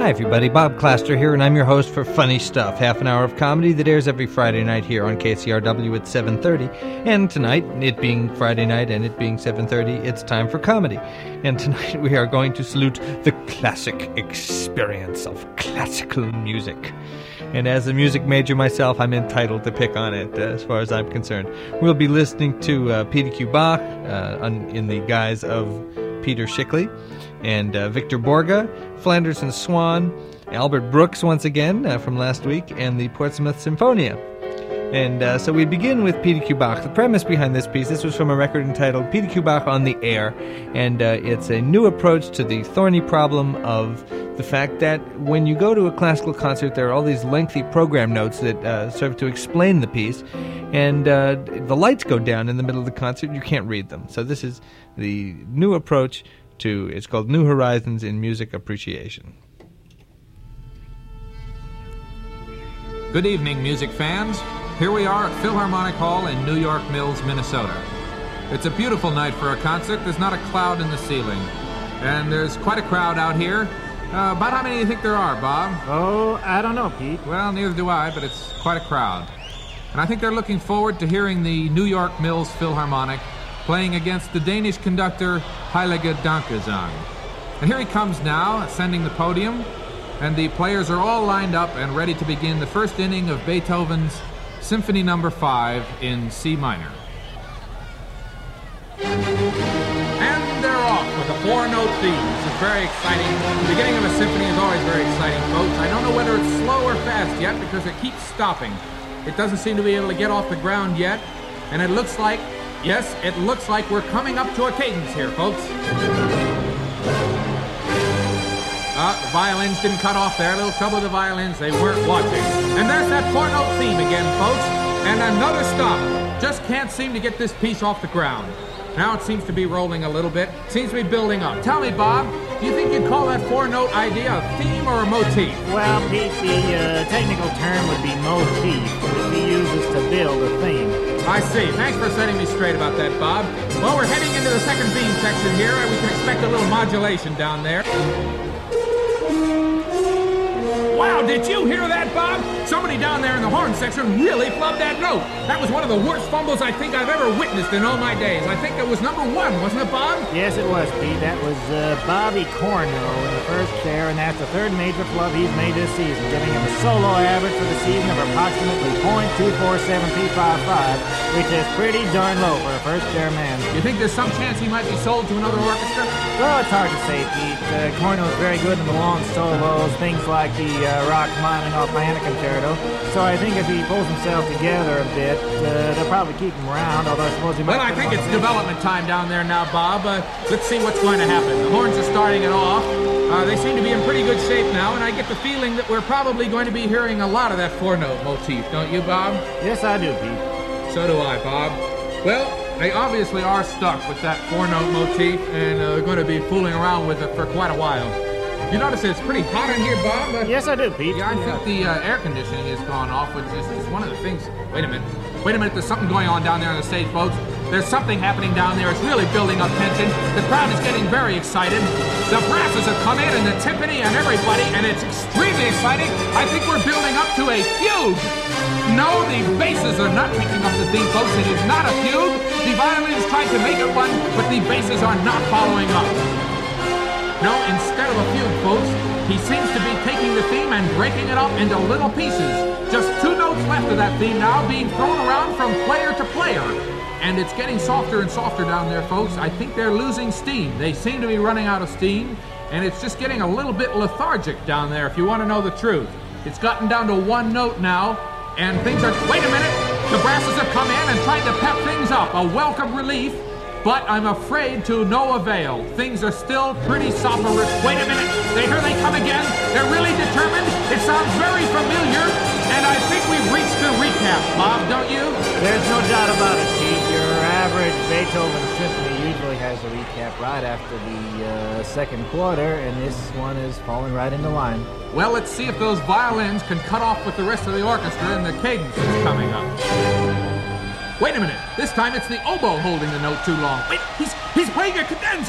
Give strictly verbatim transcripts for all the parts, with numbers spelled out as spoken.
Hi everybody, Bob Claster here, and I'm your host for Funny Stuff, half an hour of comedy that airs every Friday night here on K C R W at seven thirty. And tonight, it being Friday night and it being seven thirty, it's time for comedy. And tonight we are going to salute the classic experience of classical music. And as a music major myself, I'm entitled to pick on it, uh, as far as I'm concerned. We'll be listening to uh, P D Q Bach uh, on, in the guise of Peter Schickli, and uh, Victor Borge, Flanders and Swan, Albert Brooks once again uh, from last week, and the Portsmouth Symphonia. And uh, so we begin with P D Q Bach. The premise behind this piece, this was from a record entitled P D Q Bach on the Air, and uh, it's a new approach to the thorny problem of the fact that when you go to a classical concert, there are all these lengthy program notes that uh, serve to explain the piece, and uh, the lights go down in the middle of the concert, you can't read them. So this is the new approach to, it's called New Horizons in Music Appreciation. Good evening, music fans. Here we are at Philharmonic Hall in New York Mills, Minnesota. It's a beautiful night for a concert. There's not a cloud in the ceiling. And there's quite a crowd out here. Uh, about how many do you think there are, Bob? Oh, I don't know, Pete. Well, neither do I, but it's quite a crowd. And I think they're looking forward to hearing the New York Mills Philharmonic playing against the Danish conductor Heilige Dankgesang. And here he comes now, ascending the podium, and the players are all lined up and ready to begin the first inning of Beethoven's Symphony Number five in C minor. And they're off with a four-note theme. This is very exciting. The beginning of a symphony is always very exciting, folks. I don't know whether it's slow or fast yet because it keeps stopping. It doesn't seem to be able to get off the ground yet, and it looks like, yes, it looks like we're coming up to a cadence here, folks. Uh, the violins didn't cut off there. A little trouble with the violins. They weren't watching. And there's that four-note theme again, folks. And another stop. Just can't seem to get this piece off the ground. Now it seems to be rolling a little bit. Seems to be building up. Tell me, Bob, do you think you'd call that four-note idea a theme or a motif? Well, Pete, the uh, technical term would be motif, which he uses to build a theme. I see. Thanks for setting me straight about that, Bob. Well, we're heading into the second theme section here, and we can expect a little modulation down there. Wow, did you hear that, Bob? Somebody down there in the horn section really flubbed that note. That was one of the worst fumbles I think I've ever witnessed in all my days. I think it was number one, wasn't it, Bob? Yes, it was, Pete. That was uh, Bobby Corno in the first chair, and that's the third major flub he's made this season, giving him a solo average for the season of approximately point two four seven three five five, which is pretty darn low for a first chair man. You think there's some chance he might be sold to another orchestra? Well, it's hard to say, Pete. Uh, Corno's very good in the long solos, things like the uh, Rachmaninoff Piano Concerto. So I think if he pulls himself together a bit, uh, they'll probably keep him around, although I suppose he might... Well, I think it's development time down there now, Bob. Uh, let's see what's going to happen. The horns are starting it off. Uh, they seem to be in pretty good shape now, and I get the feeling that we're probably going to be hearing a lot of that four-note motif, don't you, Bob? Yes, I do, Pete. So do I, Bob. Well, they obviously are stuck with that four-note motif, and uh, they're going to be fooling around with it for quite a while. You notice it's pretty hot in here, Bob? Uh, yes, I do, Pete. Yeah, I yeah. think the uh, air conditioning has gone off, which is, is one of the things... Wait a minute. Wait a minute. There's something going on down there on the stage, folks. There's something happening down there. It's really building up tension. The crowd is getting very excited. The brasses have come in, and the timpani, and everybody, and it's extremely exciting. I think we're building up to a fugue. No, the basses are not picking up the theme, folks. It is not a fugue. The violins tried to make it one, but the basses are not following up. No, instead of a fugue, folks, he seems to be taking the theme and breaking it up into little pieces. Just two notes left of that theme now being thrown around from player to player. And it's getting softer and softer down there, folks. I think they're losing steam. They seem to be running out of steam, and it's just getting a little bit lethargic down there, if you want to know the truth. It's gotten down to one note now, and things are... Wait a minute! The brasses have come in and tried to pep things up. A welcome relief. But I'm afraid to no avail. Things are still pretty soporific. Wait a minute. They here they come again. They're really determined. It sounds very familiar. And I think we've reached the recap, Bob, don't you? There's no doubt about it, Pete. Your average Beethoven symphony usually has a recap right after the uh, second quarter, and this one is falling right into line. Well, let's see if those violins can cut off with the rest of the orchestra and the cadence is coming up. Wait a minute. This time it's the oboe holding the note too long. Wait, he's he's playing a cadenza.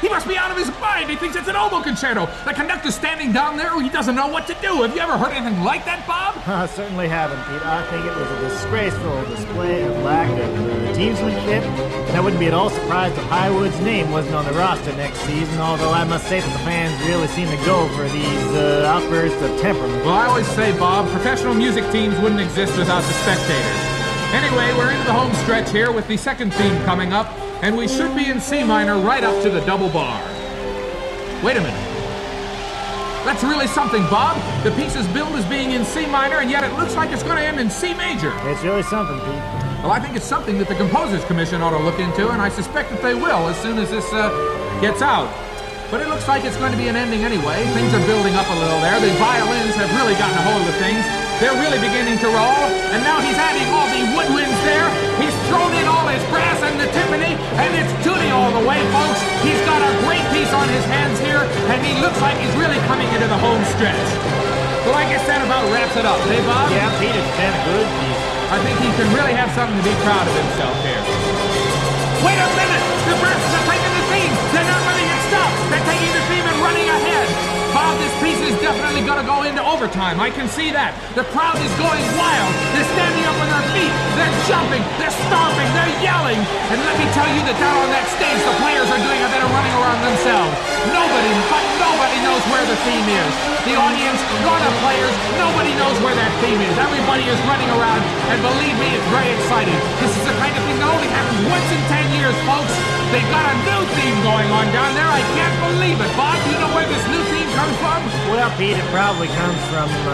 He must be out of his mind. He thinks it's an oboe concerto. The conductor's standing down there. He doesn't know what to do. Have you ever heard anything like that, Bob? I certainly haven't, Pete. I think it was a disgraceful display of lack of uh, teamsmanship. And I wouldn't be at all surprised if Highwood's name wasn't on the roster next season, although I must say that the fans really seem to go for these uh, outbursts of temperament. Well, I always say, Bob, professional music teams wouldn't exist without the spectators. Anyway, we're into the home stretch here with the second theme coming up, and we should be in C minor right up to the double bar. Wait a minute. That's really something, Bob. The piece's billed as being in C minor, and yet it looks like it's going to end in C major. It's really something, Pete. Well, I think it's something that the Composers Commission ought to look into, and I suspect that they will as soon as this uh, gets out. But it looks like it's going to be an ending anyway. Things are building up a little there. The violins have really gotten a hold of things. They're really beginning to roll, and now he's adding all the woodwinds there. He's thrown in all his brass and the timpani, and it's tuning all the way, folks. He's got a great piece on his hands here, and he looks like he's really coming into the home stretch. Well, I guess that about wraps it up, hey, Bob? Yeah, Pete, it's been a good piece. I think he can really have something to be proud of himself here. Wait a minute! The brasses are taking the theme! They're not letting it stop! They're taking the theme and running ahead! Bob, this piece is definitely going to go into overtime. I can see that. The crowd is going wild. They're standing up on their feet. They're jumping. They're stomping. They're yelling. And let me tell you that down on that stage, the players are doing a bit of running around themselves. Nobody, but nobody knows where the theme is. The audience, nor the players, nobody knows where that theme is. Everybody is running around, and believe me, it's very exciting. This is the kind of thing that only happens once in ten years, folks. They've got a new theme going on down there. I can't believe it. Bob, do you know where this new theme comes from? Well, Pete, it probably comes from, uh,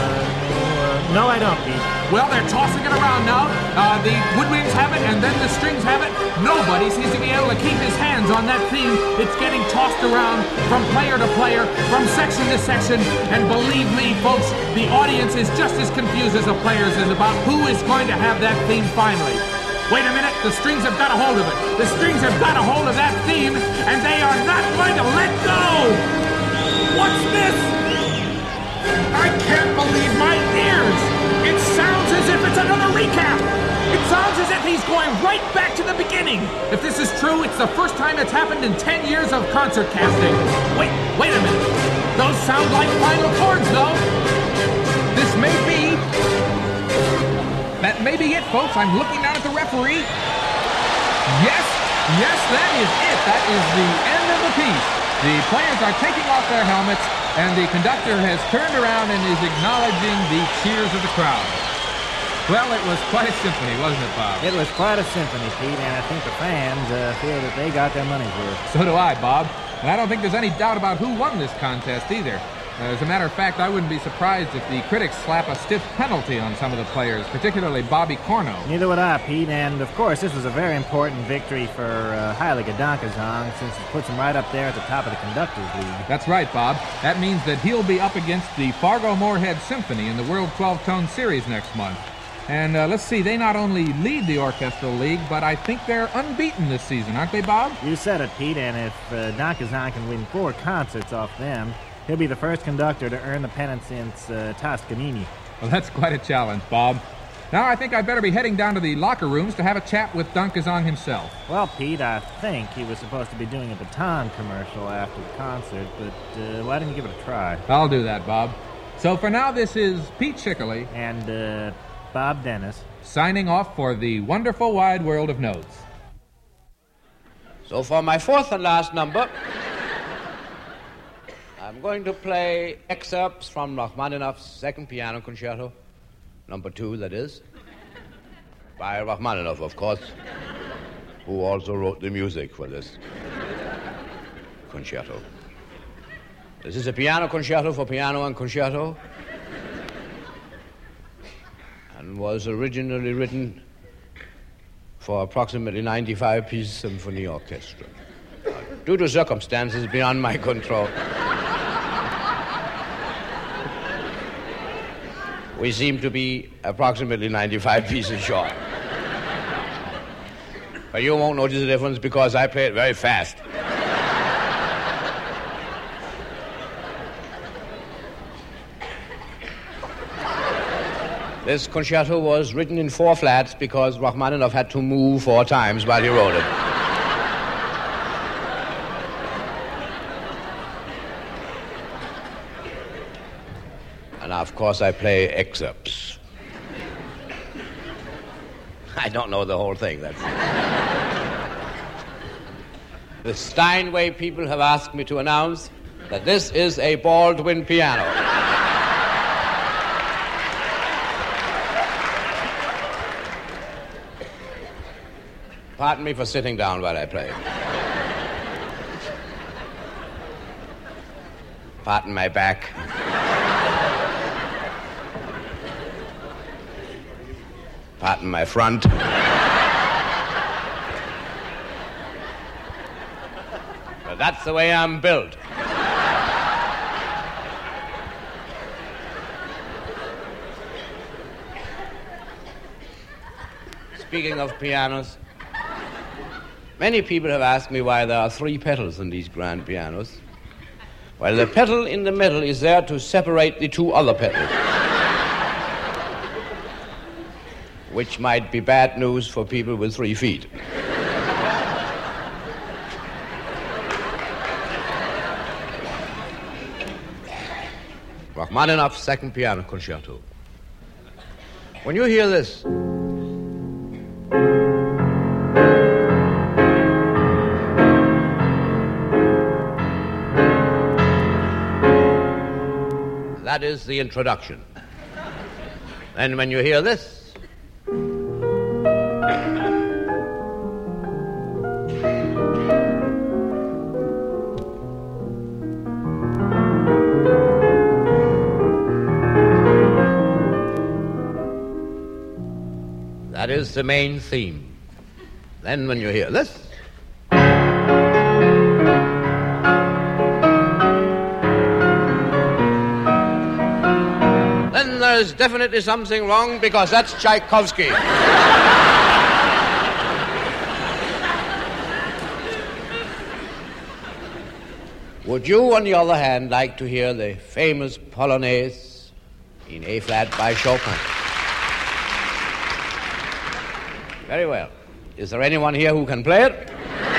uh no, I don't, Pete. Well, they're tossing it around now. Uh, the woodwinds have it, and then the strings have it. Nobody seems to be able to keep his hands on that theme. It's getting tossed around from player to player, from section to section, and believe me, folks, the audience is just as confused as the players is about who is going to have that theme finally. Wait a minute, the strings have got a hold of it. The strings have got a hold of that theme, and they are not going to let go! What's this? I can't believe my ears! It sounds as if it's another recap! It sounds as if he's going right back to the beginning! If this is true, it's the first time it's happened in ten years of concert casting. Wait, wait a minute. Those sound like final chords, though. This may be... That may be it, folks. I'm looking down at the referee. Yes, yes, that is it. That is the end of the piece. The players are taking off their helmets, and the conductor has turned around and is acknowledging the cheers of the crowd. Well, it was quite a symphony, wasn't it, Bob? It was quite a symphony, Pete, and I think the fans uh, feel that they got their money's worth. So do I, Bob. And I don't think there's any doubt about who won this contest either. Uh, as a matter of fact, I wouldn't be surprised if the critics slap a stiff penalty on some of the players, particularly Bobby Corno. Neither would I, Pete, and of course this was a very important victory for uh, Haile Gadankazong, since it puts him right up there at the top of the Conductors League. That's right, Bob. That means that he'll be up against the Fargo-Moorhead Symphony in the World twelve-Tone Series next month. And uh, let's see, they not only lead the Orchestral League, but I think they're unbeaten this season, aren't they, Bob? You said it, Pete, and if uh, Dankazong can win four concerts off them, he'll be the first conductor to earn the pennant since uh, Toscanini. Well, that's quite a challenge, Bob. Now I think I'd better be heading down to the locker rooms to have a chat with Dankazong himself. Well, Pete, I think he was supposed to be doing a baton commercial after the concert, but uh, why didn't you give it a try? I'll do that, Bob. So for now, this is Pete Schickerly and uh, Bob Dennis signing off for the wonderful wide world of notes. So for my fourth and last number, I'm going to play excerpts from Rachmaninoff's Second Piano Concerto, number two, that is, by Rachmaninoff, of course, who also wrote the music for this concerto. This is a piano concerto for piano and concerto, and was originally written for approximately ninety-five-piece symphony orchestra. Uh, due to circumstances beyond my control, we seem to be approximately ninety-five pieces short. But you won't notice the difference because I play it very fast. This concerto was written in four flats because Rachmaninoff had to move four times while he wrote it. course, I play excerpts. I don't know the whole thing. That's the Steinway people have asked me to announce that this is a Baldwin piano. Pardon me for sitting down while I play. Pardon my back. Pardon my front. But that's the way I'm built. Speaking of pianos, many people have asked me why there are three pedals in these grand pianos. Well, the pedal in the middle is there to separate the two other pedals, which might be bad news for people with three feet. Rachmaninoff's Second Piano Concerto. When you hear this, that is the introduction. And when you hear this, that is the main theme. Then when you hear this, then there's definitely something wrong, because that's Tchaikovsky. Would you, on the other hand, like to hear the famous Polonaise in A-flat by Chopin? Very well. Is there anyone here who can play it?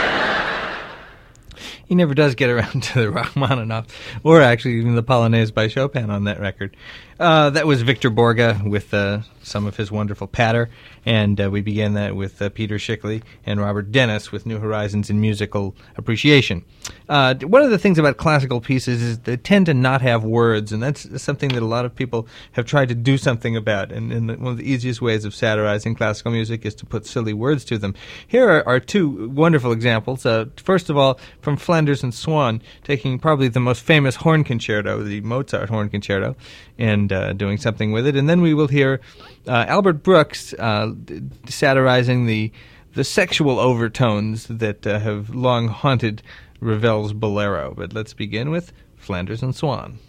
He never does get around to the Rachmaninoff, or actually even the Polonaise by Chopin on that record. Uh, that was Victor Borge with uh, some of his wonderful patter, and uh, we began that with uh, Peter Schickli and Robert Dennis with New Horizons in Musical Appreciation. Uh, one of the things about classical pieces is they tend to not have words, and that's something that a lot of people have tried to do something about, and, and the, one of the easiest ways of satirizing classical music is to put silly words to them. Here are, are two wonderful examples. Uh, first of all, from Flanders and Swann, taking probably the most famous horn concerto, the Mozart horn concerto, and uh, doing something with it. And then we will hear uh, Albert Brooks uh, satirizing the the sexual overtones that uh, have long haunted Ravel's Bolero. But let's begin with Flanders and Swann.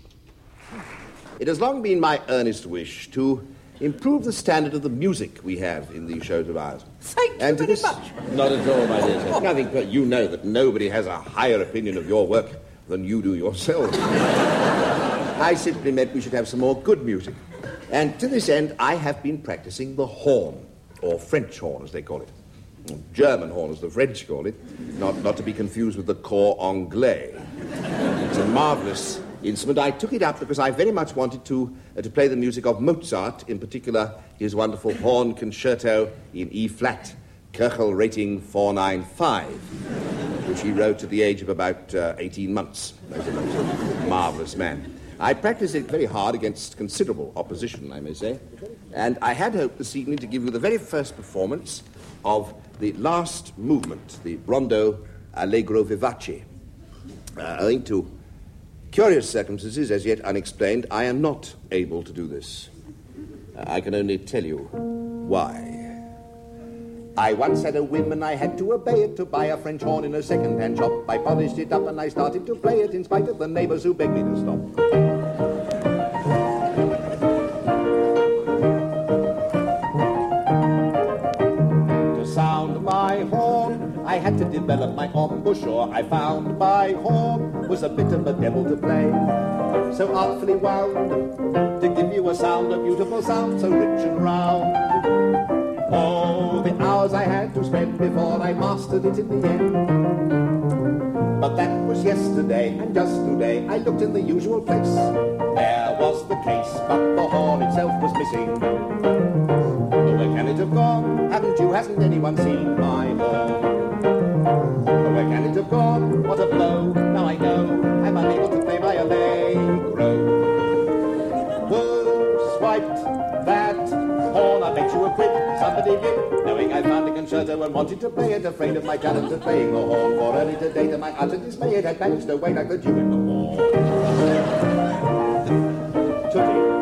It has long been my earnest wish to improve the standard of the music we have in these shows of ours. Thank you and very this, much. Not at all, my dear sir. Nothing, but you know that nobody has a higher opinion of your work than you do yourself. I simply meant we should have some more good music. And to this end, I have been practicing the horn, or French horn, as they call it. German horn, as the French call it, not, not to be confused with the cor anglais. It's a marvelous instrument. I took it up because I very much wanted to uh, to play the music of Mozart, in particular his wonderful horn concerto in E-flat, Köchel rating four ninety-five, which he wrote at the age of about uh, eighteen months. He's a most marvelous man. I practiced it very hard against considerable opposition, I may say, and I had hoped this evening to give you the very first performance of the last movement, the Rondo Allegro Vivace. Uh, owing to curious circumstances, as yet unexplained, I am not able to do this. Uh, I can only tell you why. I once had a whim and I had to obey it, to buy a French horn in a second-hand shop. I polished it up and I started to play it in spite of the neighbors who begged me to stop. I had to develop my embouchure. I found my horn was a bit of a devil to play, so artfully wound to give you a sound, a beautiful sound, so rich and round. Oh, the hours I had to spend before I mastered it in the end. But that was yesterday, and just today I looked in the usual place. There was the case, but the sing. Oh, where can it have gone? Haven't you, hasn't anyone seen my horn? Oh, where can it have gone? What a blow. Now I know I'm unable to play my allegro. Who swiped that horn? I bet you a quid. Somebody did, knowing I found a concerto and wanted to play it, afraid of my talent of playing the horn. For early today, to my utter dismay, it had vanished away like the dew in the morn. Tootie.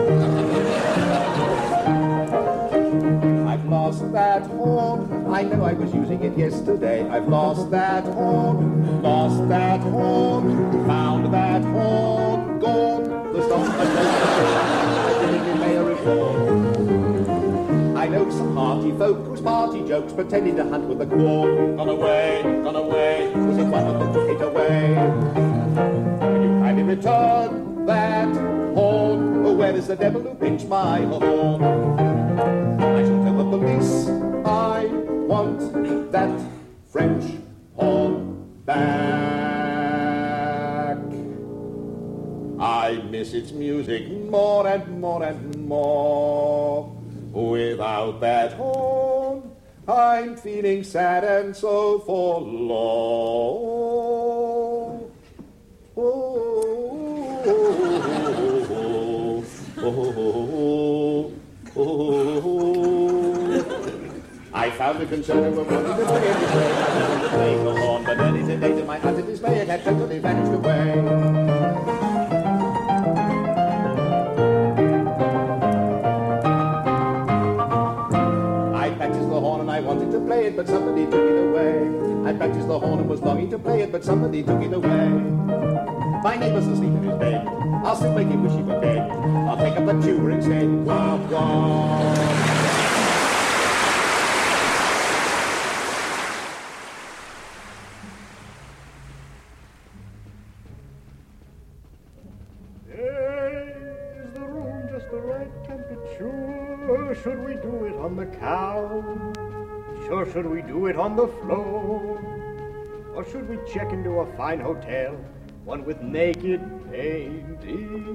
I've lost that horn. I know I was using it yesterday. I've lost that horn. Lost that horn. Found that horn. Gone. The song has no I didn't may a reform. I know some hearty folk whose party jokes pretending to hunt with a corn. Gone away, gone away, was it one of them took it away? Will you kindly return that horn? Oh, where is the devil who pinched my horn? I shall tell the police I want that French horn back. I miss its music more and more and more. Without that horn, I'm feeling sad and so forlorn. Oh, oh, oh, oh, oh. I found a concerto and wanted to play it away. I wanted to play the horn, but early today, to my utter dismay, it had totally vanished away. I wanted to play it, but somebody took it away. I practiced the horn and was longing to play it, but somebody took it away. My neighbor's asleep in his bed. I'll still make him wish he were dead. I'll take up a tuba instead. Wah, wah. Is the room just the right temperature? Should we do it on the couch? Or should we do it on the floor? Or should we check into a fine hotel, one with naked paintings?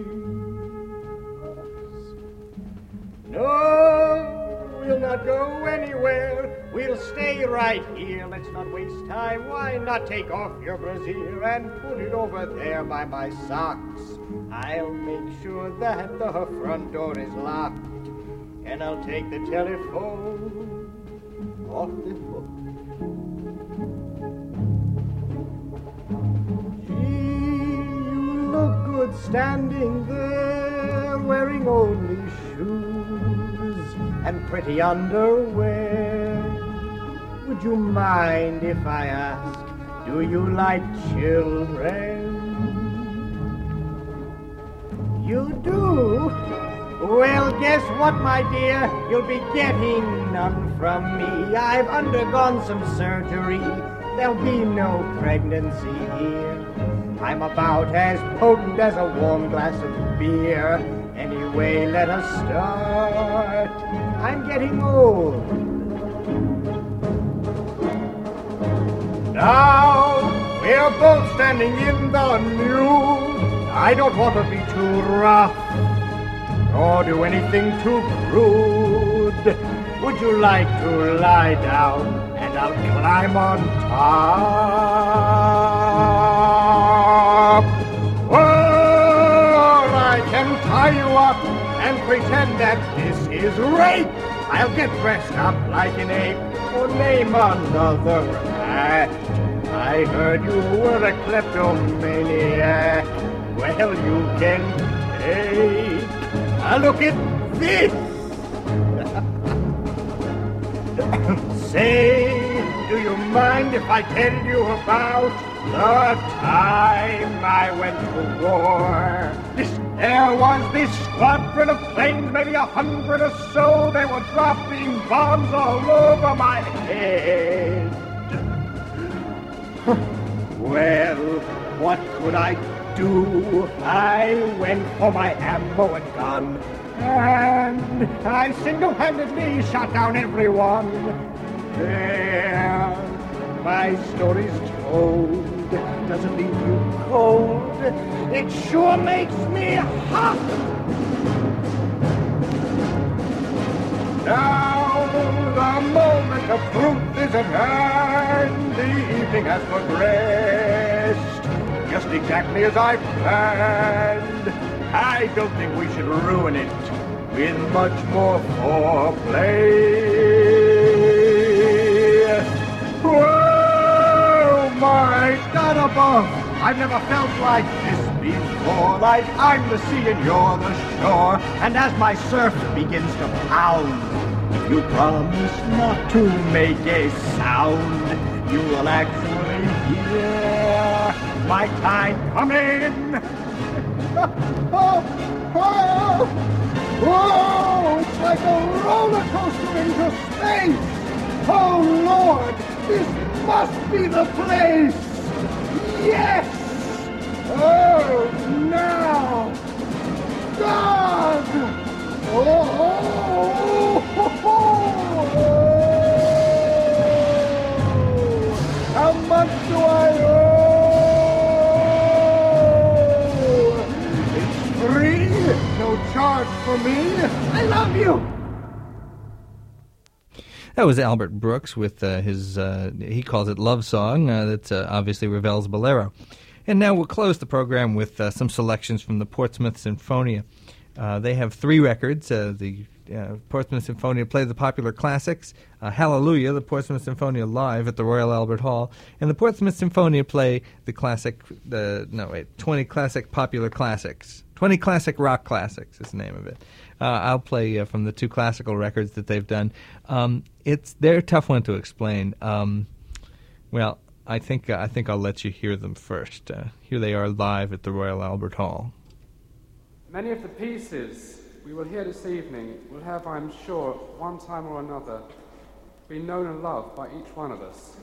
No, we'll not go anywhere. We'll stay right here. Let's not waste time. Why not take off your brassiere and put it over there by my socks? I'll make sure that the front door is locked, and I'll take the telephone off the hook. Gee, you look good standing there, wearing only shoes and pretty underwear. Would you mind if I ask, do you like children? You do? Well, guess what, my dear? You'll be getting none from me. I've undergone some surgery. There'll be no pregnancy here. I'm about as potent as a warm glass of beer. Anyway, let us start. I'm getting old. Now, we're both standing in the nude. I don't want to be too rough or do anything too crude. Would you like to lie down and I'll climb on top? Or I can tie you up and pretend that this is rape. I'll get dressed up like an ape or name another act. I heard you were a kleptomaniac. Well, you can take a look at this. Say, do you mind if I tell you about the time I went to war? This, there was this squadron of planes, maybe a hundred or so. They were dropping bombs all over my head. Well, what could I do? I went for my ammo and gun, and I single-handedly shot down everyone. There, my story's told. Doesn't leave you cold. It sure makes me hot. Now the moment of truth is at hand. The evening has progressed just exactly as I planned. I don't think we should ruin it with much more foreplay. Whoa, my God above! I've never felt like this before. Like I'm the sea and you're the shore. And as my surf begins to pound, if you promise not to make a sound, you will actually hear my kind come in. Oh, oh, whoa, it's like a roller coaster into space. Oh, Lord, this must be the place. Yes! Oh, now! God! Oh, oh, oh, oh, oh. How much do I owe? It's free, no charge for me. I love you! That was Albert Brooks with uh, his, uh, he calls it Love Song. Uh, that's uh, obviously Ravel's Bolero. And now we'll close the program with uh, some selections from the Portsmouth Sinfonia. Uh, they have three records. Uh, the uh, Portsmouth Sinfonia play the popular classics, uh, Hallelujah, the Portsmouth Sinfonia live at the Royal Albert Hall, and the Portsmouth Sinfonia play the classic, uh, no wait, twenty classic popular classics. twenty classic rock classics is the name of it. Uh, I'll play uh, from the two classical records that they've done. Um, it's they're a tough one to explain. Um, well, I think uh, I think I'll let you hear them first. Uh, here they are live at the Royal Albert Hall. Many of the pieces we will hear this evening will have, I'm sure, at one time or another, been known and loved by each one of us.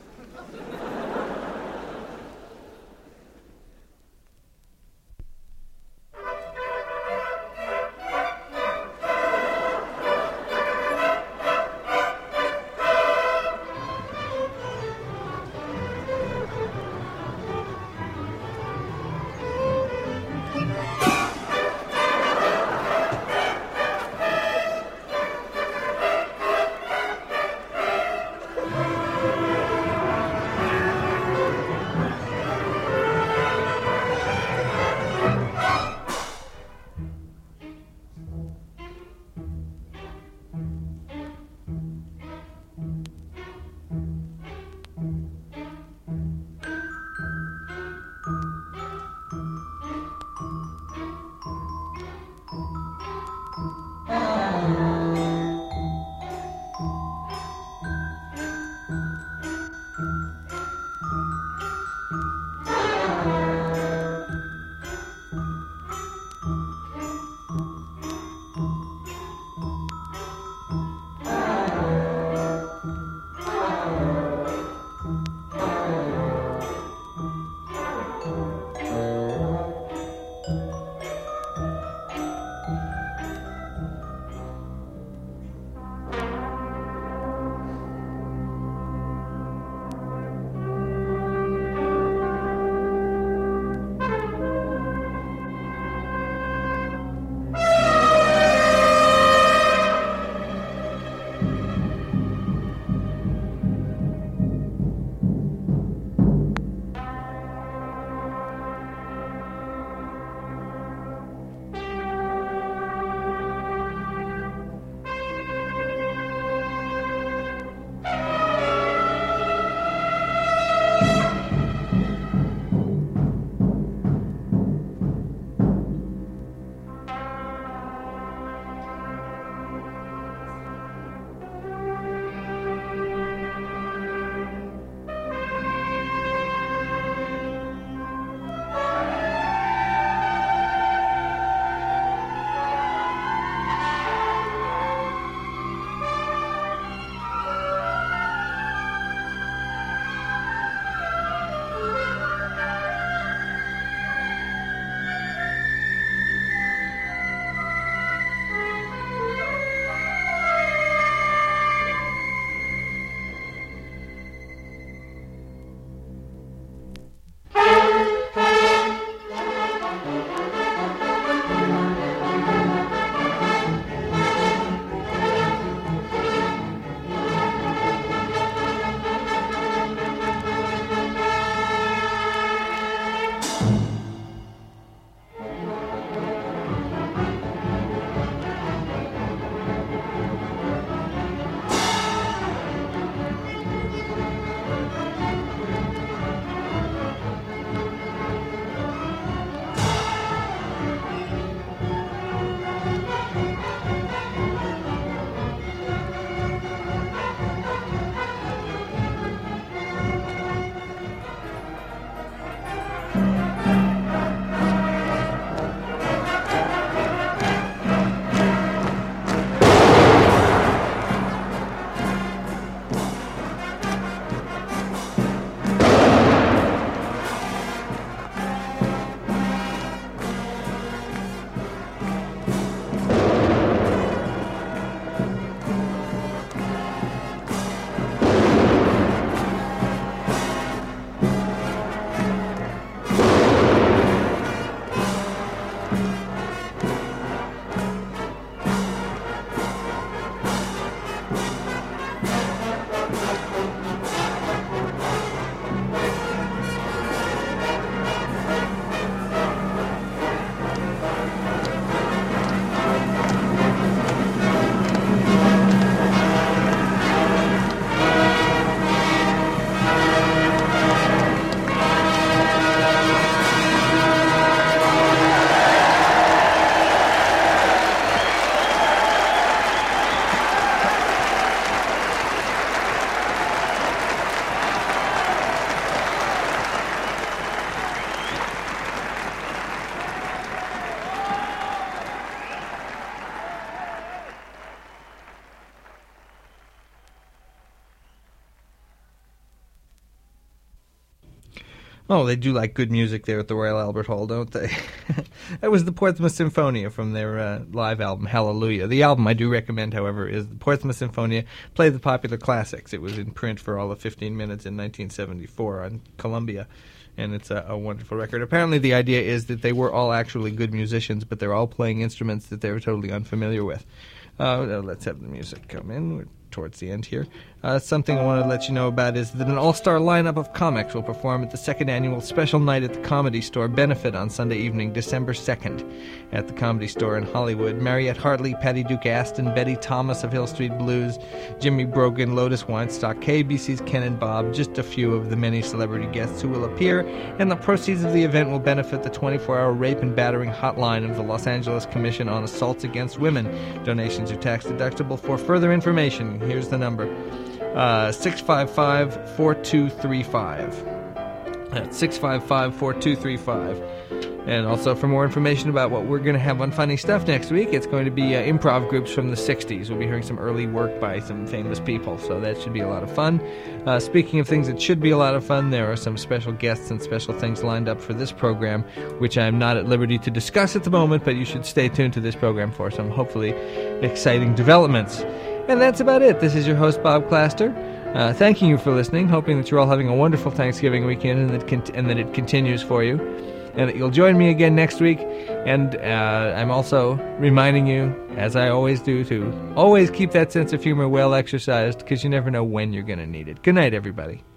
Oh, they do like good music there at the Royal Albert Hall, don't they? That was the Portsmouth Symphonia from their uh, live album, Hallelujah. The album I do recommend, however, is the Portsmouth Symphonia. Play the popular classics. It was in print for all of fifteen minutes in nineteen seventy-four on Columbia, and it's a, a wonderful record. Apparently the idea is that they were all actually good musicians, but they're all playing instruments that they were totally unfamiliar with. Uh, let's have the music come in. We're towards the end here. Uh, something I want to let you know about is that an all-star lineup of comics will perform at the second annual Special Night at the Comedy Store benefit on Sunday evening, December second, at the Comedy Store in Hollywood. Mariette Hartley, Patty Duke Aston, Betty Thomas of Hill Street Blues, Jimmy Brogan, Lotus Weinstock, K B C's Ken and Bob, just a few of the many celebrity guests who will appear, and the proceeds of the event will benefit the twenty-four hour rape and battering hotline of the Los Angeles Commission on Assaults Against Women. Donations are tax deductible. For further information, here's the number. Uh, six five five, four two three five. That's six five five, four two three five. And also for more information about what we're going to have on Funny Stuff next week, it's going to be uh, improv groups from the sixties. We'll be hearing some early work by some famous people, so that should be a lot of fun. Uh, speaking of things that should be a lot of fun, there are some special guests and special things lined up for this program, which I'm not at liberty to discuss at the moment, but you should stay tuned to this program for some hopefully exciting developments. And that's about it. This is your host, Bob Claster, uh, thanking you for listening, hoping that you're all having a wonderful Thanksgiving weekend and that, con- and that it continues for you, and that you'll join me again next week. And uh, I'm also reminding you, as I always do, to always keep that sense of humor well exercised, because you never know when you're going to need it. Good night, everybody.